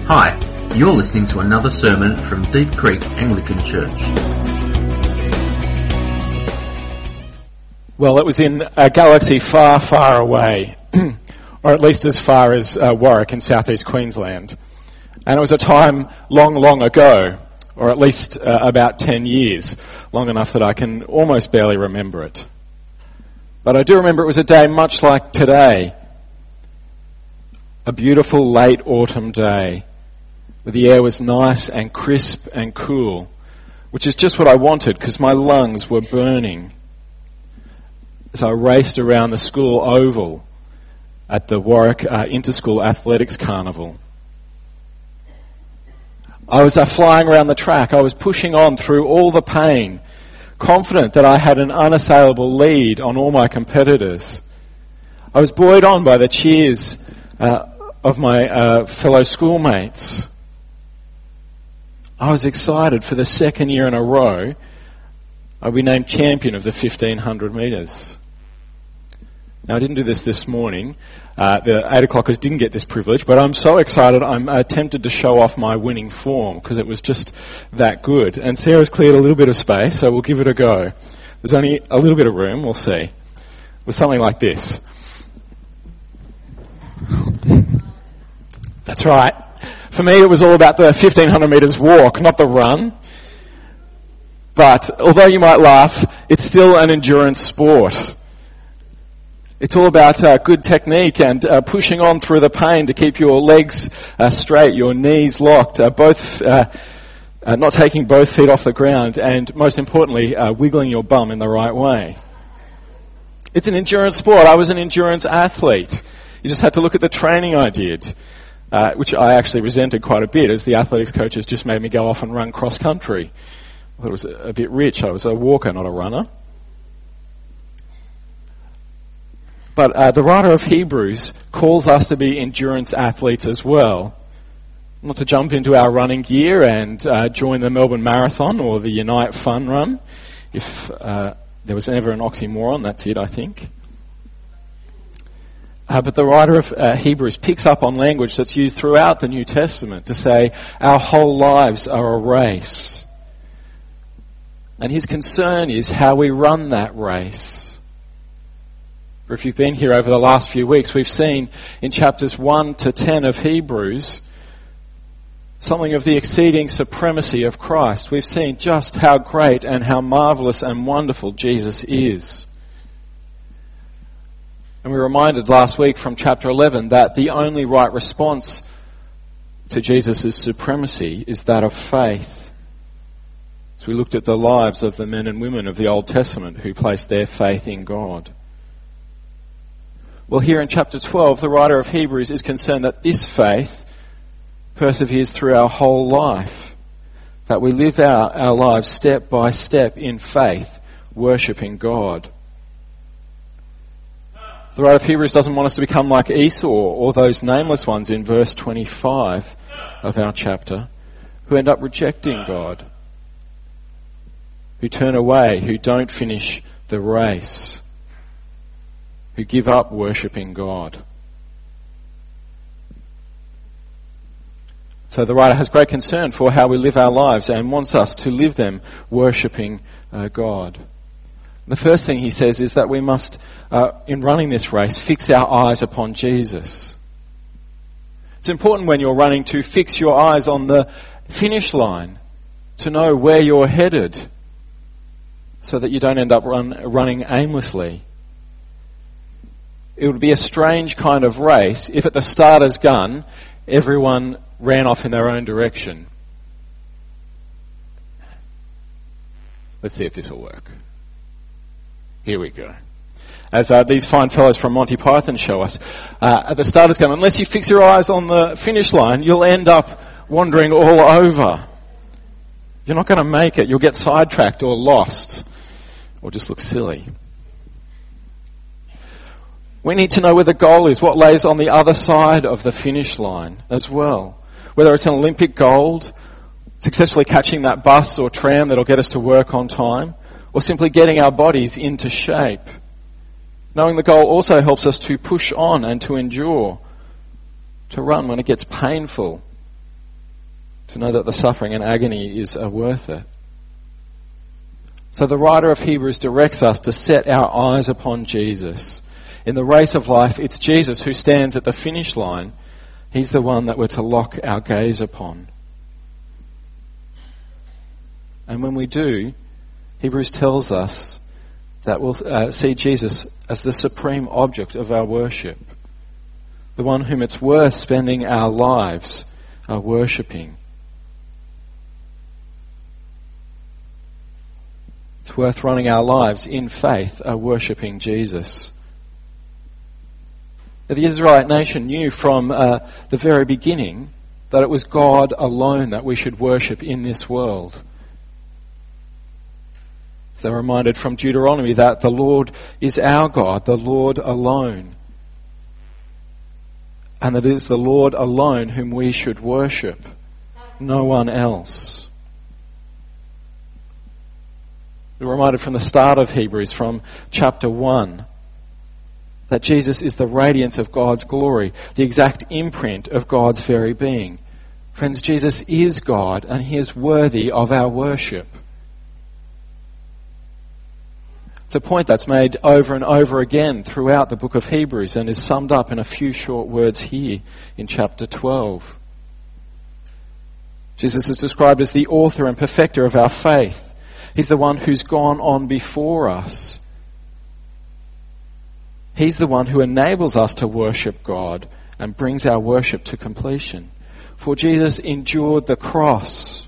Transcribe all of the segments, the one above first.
Hi, you're listening to another sermon from Deep Creek Anglican Church. Well, it was in a galaxy far, far away, or at least as far as Warwick in southeast Queensland. And it was a time long, long ago, or at least about 10 years, long enough that I can almost barely remember it. But I do remember it was a day much like today, a beautiful late autumn day, where the air was nice and crisp and cool, which is just what I wanted because my lungs were burning as I raced around the school oval at the Warwick Inter-School Athletics Carnival. I was flying around the track. I was pushing on through all the pain, confident that I had an unassailable lead on all my competitors. I was buoyed on by the cheers of my fellow schoolmates. I was excited for the second year in a row I'd be named champion of the 1500 metres. Now, I didn't do this morning. The 8 o'clockers didn't get this privilege, but I'm so excited I'm tempted to show off my winning form because it was just that good. And Sarah's cleared a little bit of space, so we'll give it a go. There's only a little bit of room, we'll see. It was something like this. That's right. For me, it was all about the 1500 metres walk, not the run. But although you might laugh, it's still an endurance sport. It's all about good technique and pushing on through the pain to keep your legs straight, your knees locked, not taking both feet off the ground, and most importantly, wiggling your bum in the right way. It's an endurance sport. I was an endurance athlete. You just had to look at the training I did. Which I actually resented quite a bit, as the athletics coaches just made me go off and run cross-country. I thought it was a bit rich. I was a walker, not a runner. But the writer of Hebrews calls us to be endurance athletes as well. Not to jump into our running gear and join the Melbourne Marathon or the Unite Fun Run. If there was ever an oxymoron, that's it, I think. But the writer of Hebrews picks up on language that's used throughout the New Testament to say our whole lives are a race. And his concern is how we run that race. For if you've been here over the last few weeks, we've seen in chapters 1 to 10 of Hebrews something of the exceeding supremacy of Christ. We've seen just how great and how marvellous and wonderful Jesus is. And we were reminded last week from chapter 11 that the only right response to Jesus' supremacy is that of faith. As we looked at the lives of the men and women of the Old Testament who placed their faith in God. Well, here in chapter 12, the writer of Hebrews is concerned that this faith perseveres through our whole life. That we live out our lives step by step in faith, worshipping God. The writer of Hebrews doesn't want us to become like Esau or those nameless ones in verse 25 of our chapter who end up rejecting God, who turn away, who don't finish the race, who give up worshipping God. So the writer has great concern for how we live our lives and wants us to live them worshipping God. The first thing he says is that we must, in running this race, fix our eyes upon Jesus. It's important when you're running to fix your eyes on the finish line, to know where you're headed, so that you don't end up running aimlessly. It would be a strange kind of race if at the starter's gun, everyone ran off in their own direction. Let's see if this will work. Here we go. As these fine fellows from Monty Python show us, at the starter's gun, unless you fix your eyes on the finish line, you'll end up wandering all over. You're not going to make it. You'll get sidetracked or lost or just look silly. We need to know where the goal is, what lays on the other side of the finish line as well. Whether it's an Olympic gold, successfully catching that bus or tram that'll get us to work on time, or simply getting our bodies into shape. Knowing the goal also helps us to push on and to endure, to run when it gets painful, to know that the suffering and agony is worth it. So the writer of Hebrews directs us to set our eyes upon Jesus. In the race of life, it's Jesus who stands at the finish line. He's the one that we're to lock our gaze upon. And when we do, Hebrews tells us that we'll see Jesus as the supreme object of our worship, the one whom it's worth spending our lives worshipping. It's worth running our lives in faith worshipping Jesus. The Israelite nation knew from the very beginning that it was God alone that we should worship in this world. They're reminded from Deuteronomy that the Lord is our God, the Lord alone. And that it is the Lord alone whom we should worship, no one else. We're reminded from the start of Hebrews, from chapter 1, that Jesus is the radiance of God's glory, the exact imprint of God's very being. Friends, Jesus is God and he is worthy of our worship. It's a point that's made over and over again throughout the book of Hebrews and is summed up in a few short words here in chapter 12. Jesus is described as the author and perfecter of our faith. He's the one who's gone on before us. He's the one who enables us to worship God and brings our worship to completion. For Jesus endured the cross,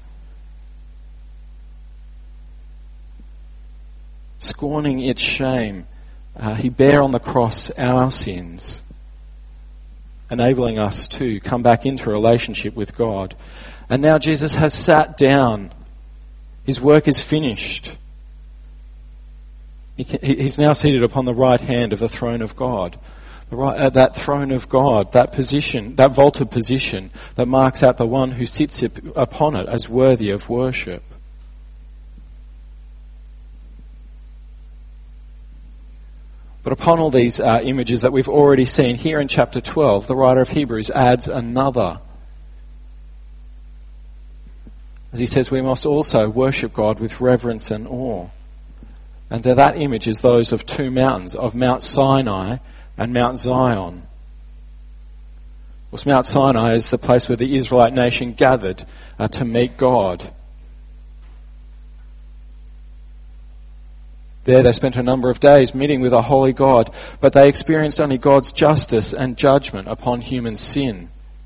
scorning its shame. He bare on the cross our sins, enabling us to come back into a relationship with God. And now Jesus has sat down. His work is finished. He's now seated upon the right hand of the throne of God. That throne of God, that position, that vaulted position that marks out the one who sits upon it as worthy of worship. But upon all these images that we've already seen, here in chapter 12, the writer of Hebrews adds another. As he says, we must also worship God with reverence and awe. And that image is those of two mountains, of Mount Sinai and Mount Zion. Of course, Mount Sinai is the place where the Israelite nation gathered to meet God. There they spent a number of days meeting with a holy God, but they experienced only God's justice and judgment upon human sin.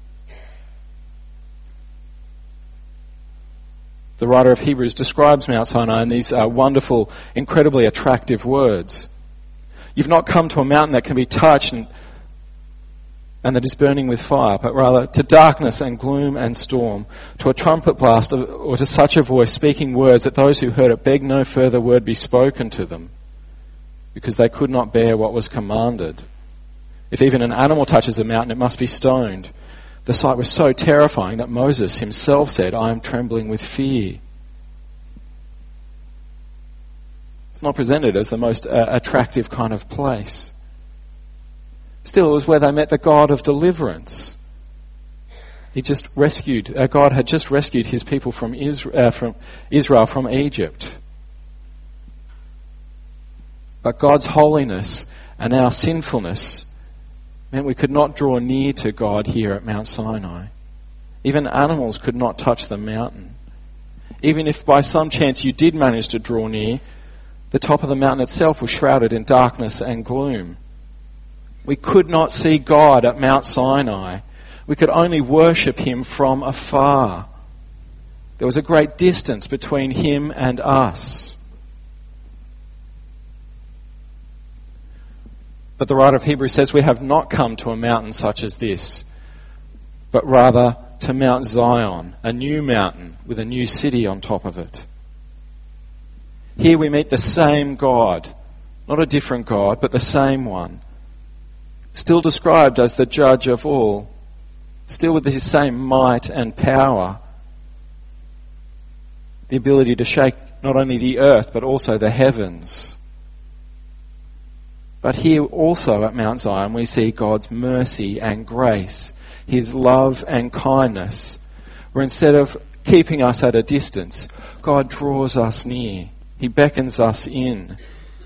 The writer of Hebrews describes Mount Sinai in these wonderful, incredibly attractive words. You've not come to a mountain that can be touched and that is burning with fire, but rather to darkness and gloom and storm, to a trumpet blast or to such a voice speaking words that those who heard it begged no further word be spoken to them, because they could not bear what was commanded. If even an animal touches a mountain, it must be stoned. The sight was so terrifying that Moses himself said, I am trembling with fear. It's not presented as the most attractive kind of place. Still, it was where they met the God of deliverance. God had just rescued his people from Israel from Egypt. But God's holiness and our sinfulness meant we could not draw near to God here at Mount Sinai. Even animals could not touch the mountain. Even if by some chance you did manage to draw near, the top of the mountain itself was shrouded in darkness and gloom. We could not see God at Mount Sinai. We could only worship him from afar. There was a great distance between him and us. But the writer of Hebrews says we have not come to a mountain such as this, but rather to Mount Zion, a new mountain with a new city on top of it. Here we meet the same God, not a different God, but the same one, still described as the judge of all, still with his same might and power, the ability to shake not only the earth but also the heavens. But here also at Mount Zion we see God's mercy and grace, his love and kindness, where instead of keeping us at a distance, God draws us near. He beckons us in.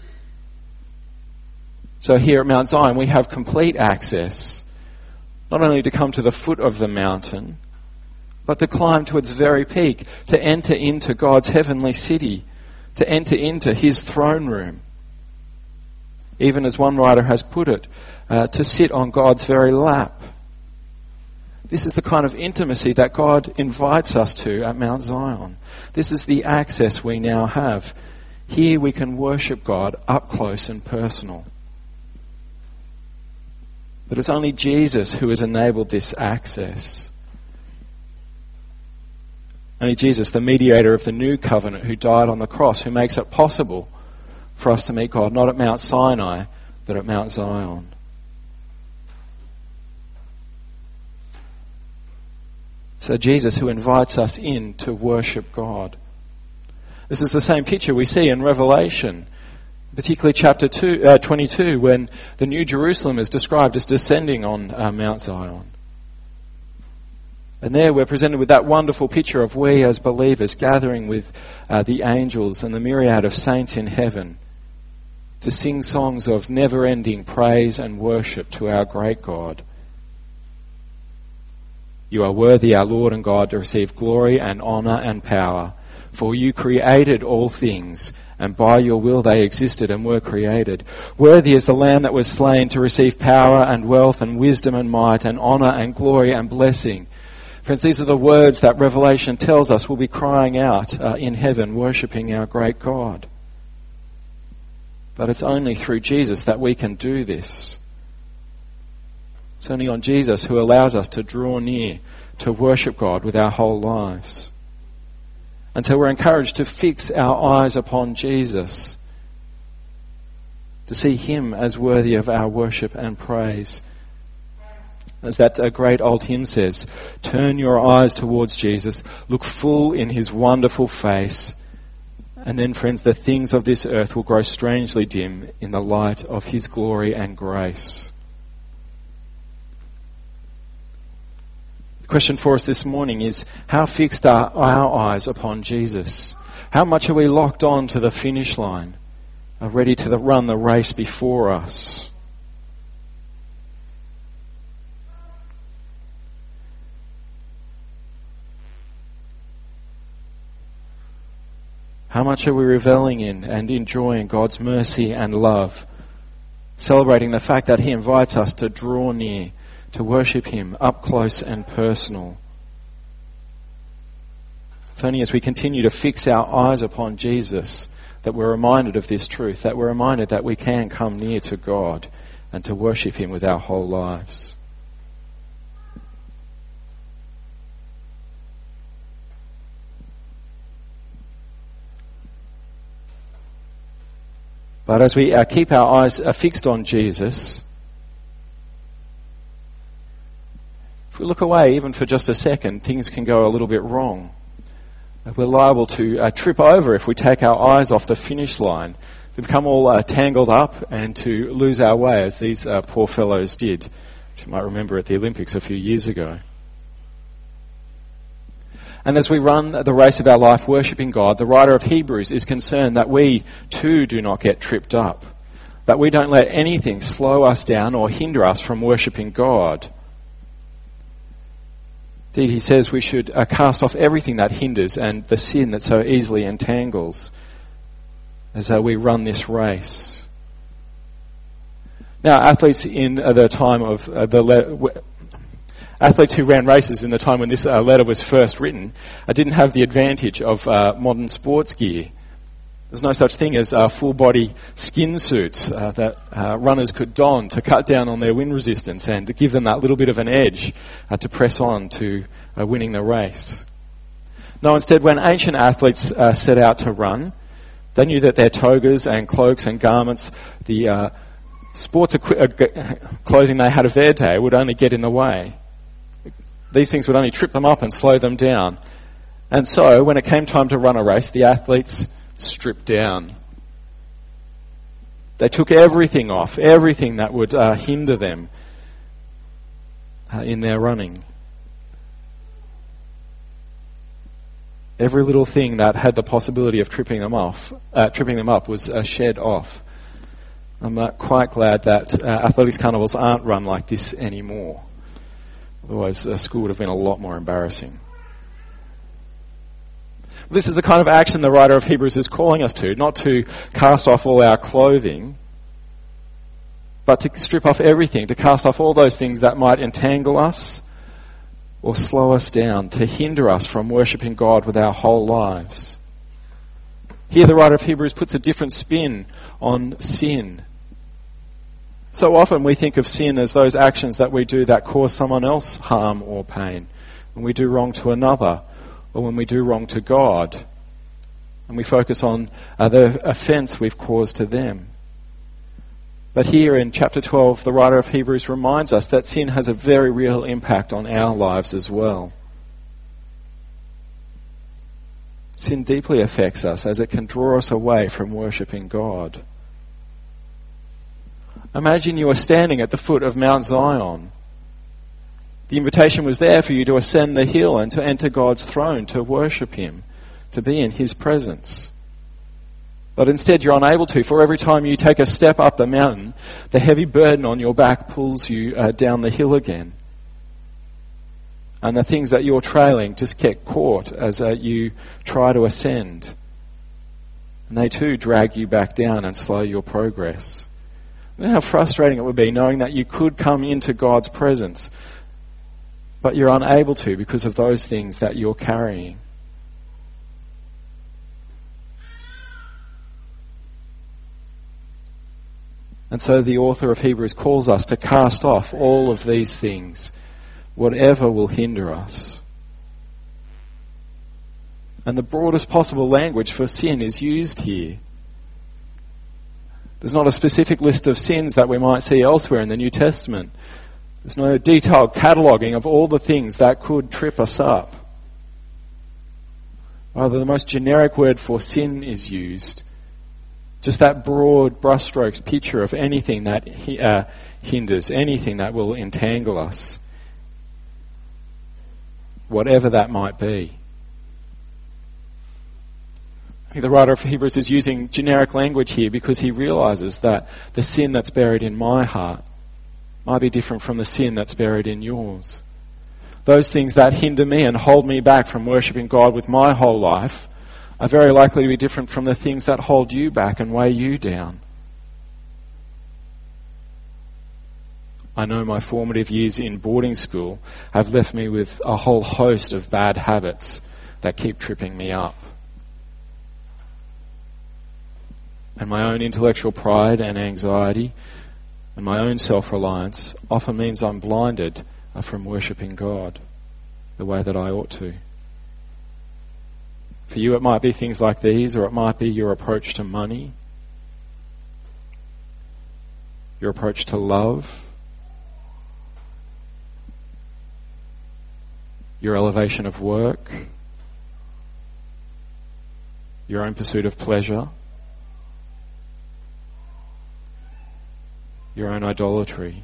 So here at Mount Zion, we have complete access, not only to come to the foot of the mountain, but to climb to its very peak, to enter into God's heavenly city, to enter into his throne room. Even as one writer has put it, to sit on God's very lap. This is the kind of intimacy that God invites us to at Mount Zion. This is the access we now have. Here we can worship God up close and personal. But it's only Jesus who has enabled this access. Only Jesus, the mediator of the new covenant, who died on the cross, who makes it possible for us to meet God, not at Mount Sinai, but at Mount Zion. So Jesus, who invites us in to worship God. This is the same picture we see in Revelation, particularly chapter 22, when the New Jerusalem is described as descending on Mount Zion. And there we're presented with that wonderful picture of we as believers gathering with the angels and the myriad of saints in heaven to sing songs of never-ending praise and worship to our great God. You are worthy, our Lord and God, to receive glory and honour and power, for you created all things, and by your will they existed and were created. Worthy is the Lamb that was slain to receive power and wealth and wisdom and might and honour and glory and blessing. Friends, these are the words that Revelation tells us we'll be crying out in heaven, worshipping our great God. But it's only through Jesus that we can do this. It's only on Jesus who allows us to draw near, to worship God with our whole lives. And so we're encouraged to fix our eyes upon Jesus, to see him as worthy of our worship and praise. As that great old hymn says, turn your eyes towards Jesus, look full in his wonderful face, and then, friends, the things of this earth will grow strangely dim in the light of his glory and grace. The question for us this morning is, how fixed are our eyes upon Jesus? How much are we locked on to the finish line, ready to run the race before us? How much are we reveling in and enjoying God's mercy and love, celebrating the fact that he invites us to draw near, to worship him up close and personal? It's only as we continue to fix our eyes upon Jesus that we're reminded of this truth, that we're reminded that we can come near to God and to worship him with our whole lives. But as we keep our eyes fixed on Jesus, if we look away even for just a second, things can go a little bit wrong. We're liable to trip over if we take our eyes off the finish line, to become all tangled up and to lose our way, as these poor fellows did, which you might remember at the Olympics a few years ago. And as we run the race of our life worshipping God, the writer of Hebrews is concerned that we too do not get tripped up, that we don't let anything slow us down or hinder us from worshipping God. Indeed, he says we should cast off everything that hinders and the sin that so easily entangles as we run this race. Now, athletes in the time of athletes who ran races in the time when this letter was first written didn't have the advantage of modern sports gear. There's no such thing as full-body skin suits that runners could don to cut down on their wind resistance and to give them that little bit of an edge to press on to winning the race. No, instead, when ancient athletes set out to run, they knew that their togas and cloaks and garments, the sports clothing they had of their day, would only get in the way. These things would only trip them up and slow them down. And so, when it came time to run a race, the athletes stripped down. They took everything off, everything that would hinder them in their running. Every little thing that had the possibility of tripping them up was shed off. I'm quite glad that athletics carnivals aren't run like this anymore. Otherwise, school would have been a lot more embarrassing. This is the kind of action the writer of Hebrews is calling us to, not to cast off all our clothing, but to strip off everything, to cast off all those things that might entangle us or slow us down, to hinder us from worshipping God with our whole lives. Here the writer of Hebrews puts a different spin on sin. So often we think of sin as those actions that we do that cause someone else harm or pain. When we do wrong to another, or when we do wrong to God, and we focus on the offence we've caused to them. But here in chapter 12, the writer of Hebrews reminds us that sin has a very real impact on our lives as well. Sin deeply affects us as it can draw us away from worshipping God. Imagine you are standing at the foot of Mount Zion. The invitation was there for you to ascend the hill and to enter God's throne, to worship Him, to be in His presence. But instead you're unable to, for every time you take a step up the mountain, the heavy burden on your back pulls you down the hill again. And the things that you're trailing just get caught as you try to ascend. And they too drag you back down and slow your progress. Imagine how frustrating it would be knowing that you could come into God's presence, but you're unable to because of those things that you're carrying. And so the author of Hebrews calls us to cast off all of these things, whatever will hinder us. And the broadest possible language for sin is used here. There's not a specific list of sins that we might see elsewhere in the New Testament. There's no detailed cataloguing of all the things that could trip us up. Rather, the most generic word for sin is used. Just that broad brushstrokes picture of anything that hinders, anything that will entangle us. Whatever that might be. I think the writer of Hebrews is using generic language here because he realizes that the sin that's buried in my heart might be different from the sin that's buried in yours. Those things that hinder me and hold me back from worshipping God with my whole life are very likely to be different from the things that hold you back and weigh you down. I know my formative years in boarding school have left me with a whole host of bad habits that keep tripping me up. And my own intellectual pride and anxiety and my own self-reliance often means I'm blinded from worshipping God the way that I ought to. For you it might be things like these, or it might be your approach to money, your approach to love, your elevation of work, your own pursuit of pleasure, your own idolatry.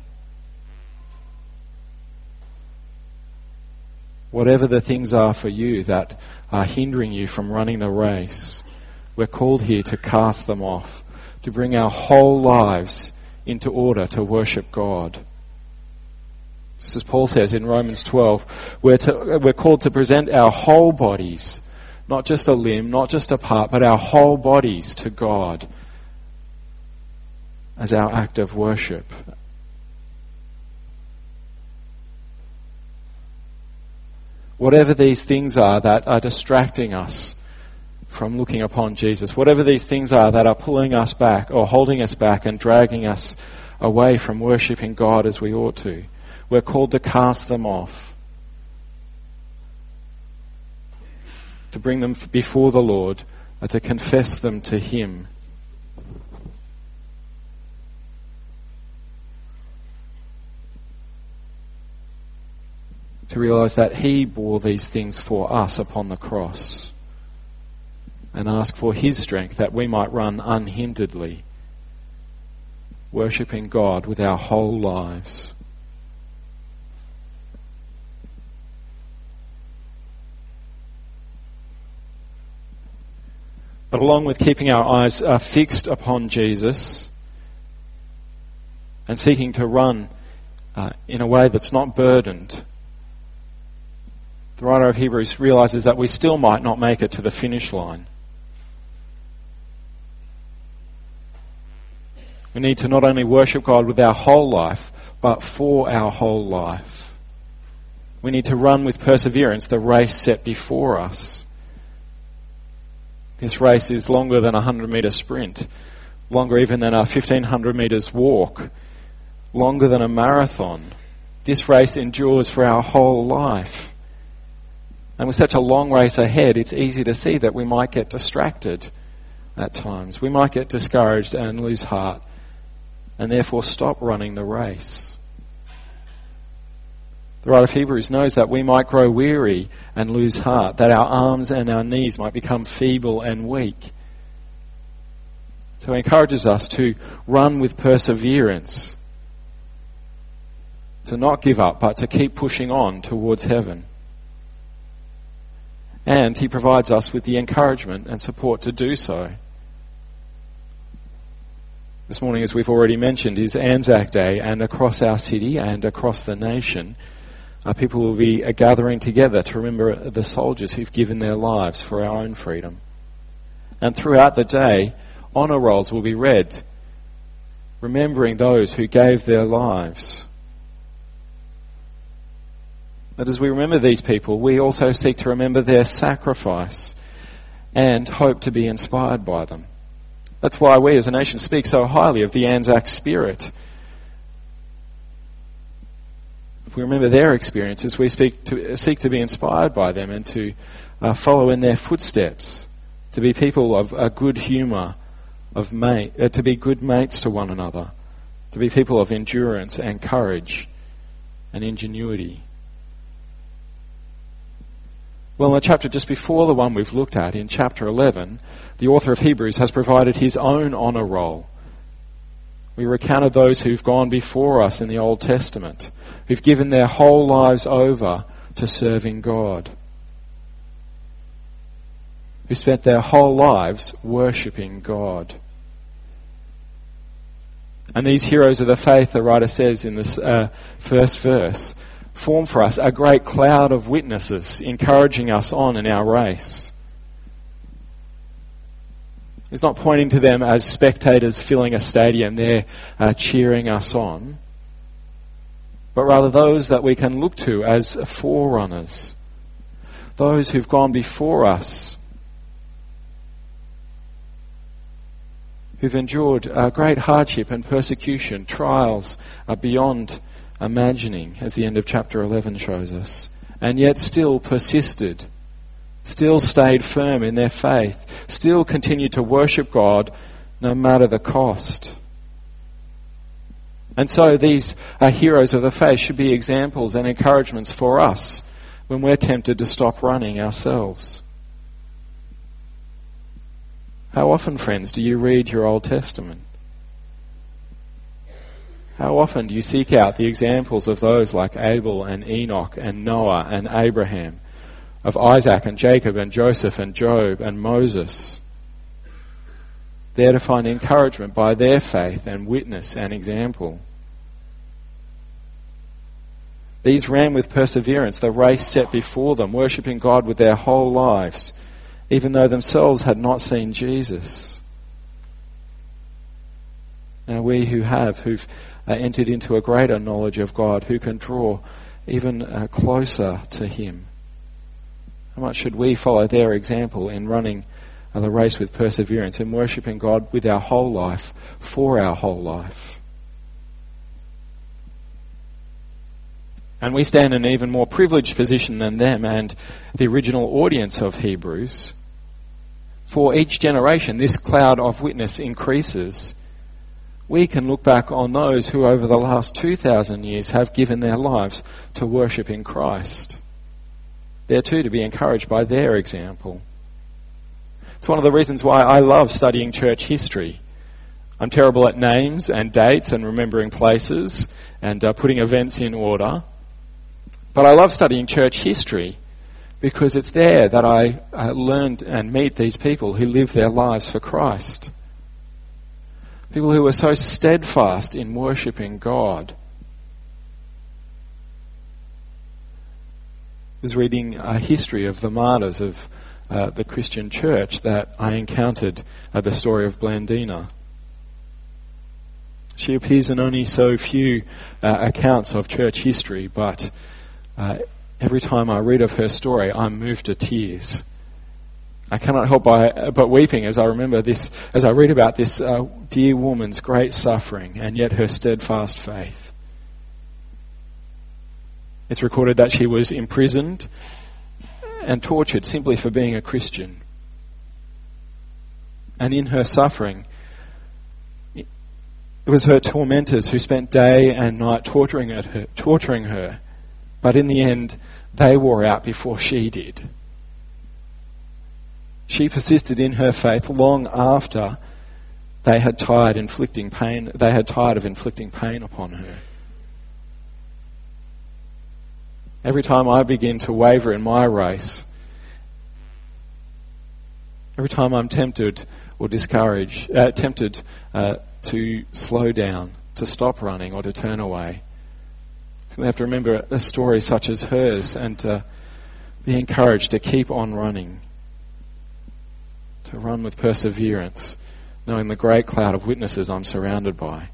Whatever the things are for you that are hindering you from running the race, we're called here to cast them off, to bring our whole lives into order to worship God. Just as Paul says in Romans 12, we're called to present our whole bodies, not just a limb, not just a part, but our whole bodies to God as our act of worship. Whatever these things are that are distracting us from looking upon Jesus, whatever these things are that are pulling us back or holding us back and dragging us away from worshipping God as we ought to, we're called to cast them off, to bring them before the Lord, to confess them to Him. To realize that He bore these things for us upon the cross, and ask for His strength that we might run unhinderedly, worshipping God with our whole lives. But along with keeping our eyes fixed upon Jesus and seeking to run in a way that's not burdened, the writer of Hebrews realizes that we still might not make it to the finish line. We need to not only worship God with our whole life, but for our whole life. We need to run with perseverance the race set before us. This race is longer than a 100-metre sprint, longer even than a 1,500 metres walk, longer than a marathon. This race endures for our whole life. And with such a long race ahead, it's easy to see that we might get distracted at times. We might get discouraged and lose heart, and therefore stop running the race. The writer of Hebrews knows that we might grow weary and lose heart, that our arms and our knees might become feeble and weak. So he encourages us to run with perseverance, to not give up, but to keep pushing on towards heaven. And he provides us with the encouragement and support to do so. This morning, as we've already mentioned, is Anzac Day, and across our city and across the nation, people will be gathering together to remember the soldiers who've given their lives for our own freedom. And throughout the day, honour rolls will be read, remembering those who gave their lives. But as we remember these people, we also seek to remember their sacrifice and hope to be inspired by them. That's why we as a nation speak so highly of the Anzac spirit. If we remember their experiences, we seek to be inspired by them and to follow in their footsteps, to be people of good humour, to be good mates to one another, to be people of endurance and courage and ingenuity. Well, in the chapter just before the one we've looked at, in chapter 11, the author of Hebrews has provided his own honour roll. We recounted those who've gone before us in the Old Testament, who've given their whole lives over to serving God, who spent their whole lives worshipping God. And these heroes of the faith, the writer says in this first verse, form for us a great cloud of witnesses encouraging us on in our race. He's not pointing to them as spectators filling a stadium there cheering us on, but rather those that we can look to as forerunners, those who've gone before us, who've endured great hardship and persecution, trials beyond imagining, as the end of chapter 11 shows us, and yet still persisted, still stayed firm in their faith, still continued to worship God no matter the cost. And so these heroes of the faith should be examples and encouragements for us when we're tempted to stop running ourselves. How often, friends, do you read your Old Testament? How often do you seek out the examples of those like Abel and Enoch and Noah and Abraham, of Isaac and Jacob and Joseph and Job and Moses, there to find encouragement by their faith and witness and example? These ran with perseverance the race set before them, worshipping God with their whole lives, even though themselves had not seen Jesus. Now we who've entered into a greater knowledge of God, who can draw even closer to him, how much should we follow their example in running the race with perseverance and worshipping God with our whole life, for our whole life? And we stand in an even more privileged position than them and the original audience of Hebrews. For each generation, this cloud of witness increases. We can look back on those who over the last 2,000 years have given their lives to worship in Christ. They're too to be encouraged by their example. It's one of the reasons why I love studying church history. I'm terrible at names and dates and remembering places and putting events in order. But I love studying church history because it's there that I learned and meet these people who live their lives for Christ. People who are so steadfast in worshipping God. I was reading a history of the martyrs of the Christian church that I encountered at the story of Blandina. She appears in only so few accounts of church history, but every time I read of her story, I'm moved to tears. I cannot help but weeping as I remember this, as I read about this dear woman's great suffering and yet her steadfast faith. It's recorded that she was imprisoned and tortured simply for being a Christian. And in her suffering, it was her tormentors who spent day and night torturing her. But in the end, they wore out before she did. She persisted in her faith long after they had tired of inflicting pain upon her. Every time I begin to waver in my race, every time I'm tempted or tempted to slow down, to stop running or to turn away, we have to remember a story such as hers and be encouraged to keep on running, to run with perseverance, knowing the great cloud of witnesses I'm surrounded by.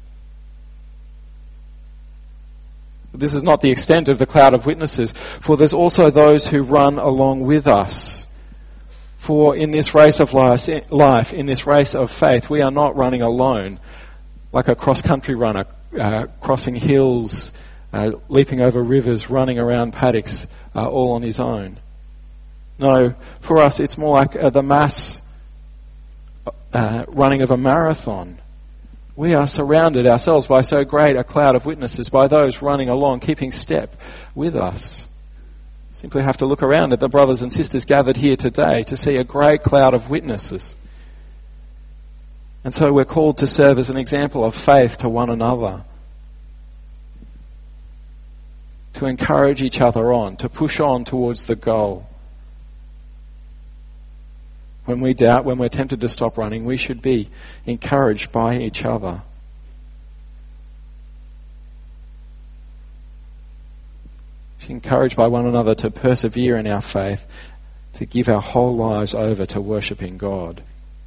This is not the extent of the cloud of witnesses, for there's also those who run along with us. For in this race of life, in this race of faith, we are not running alone, like a cross-country runner, crossing hills, leaping over rivers, running around paddocks, all on his own. No, for us it's more like the mass running of a marathon. We are surrounded ourselves by so great a cloud of witnesses, by those running along, keeping step with us. Simply have to look around at the brothers and sisters gathered here today to see a great cloud of witnesses. And so we're called to serve as an example of faith to one another, to encourage each other on, to push on towards the goal. When we doubt, when we're tempted to stop running, we should be encouraged by each other. Encouraged by one another to persevere in our faith, to give our whole lives over to worshipping God.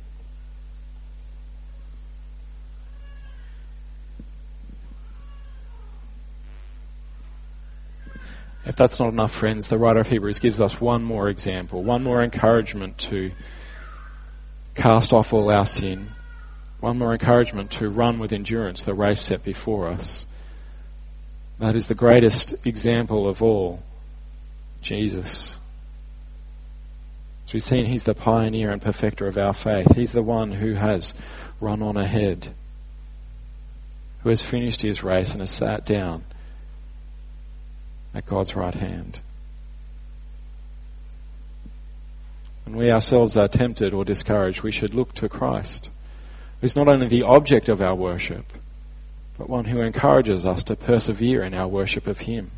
If that's not enough, friends, the writer of Hebrews gives us one more example, one more encouragement to cast off all our sin, one more encouragement to run with endurance the race set before us. That is the greatest example of all, Jesus. As we've seen, he's the pioneer and perfecter of our faith. He's the one who has run on ahead, who has finished his race and has sat down at God's right hand. When we ourselves are tempted or discouraged, we should look to Christ, who's not only the object of our worship, but one who encourages us to persevere in our worship of him.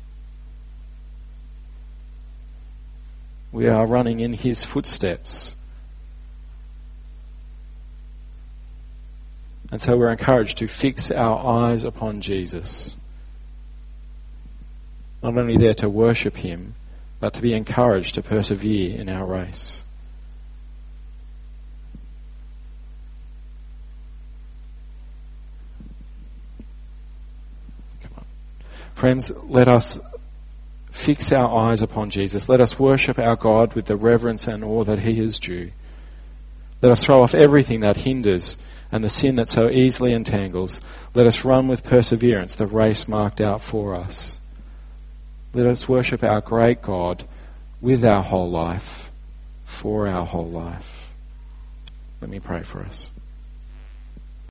We are running in his footsteps. And so we're encouraged to fix our eyes upon Jesus. Not only there to worship him, but to be encouraged to persevere in our race. Friends, let us fix our eyes upon Jesus. Let us worship our God with the reverence and awe that he is due. Let us throw off everything that hinders and the sin that so easily entangles. Let us run with perseverance the race marked out for us. Let us worship our great God with our whole life, for our whole life. Let me pray for us.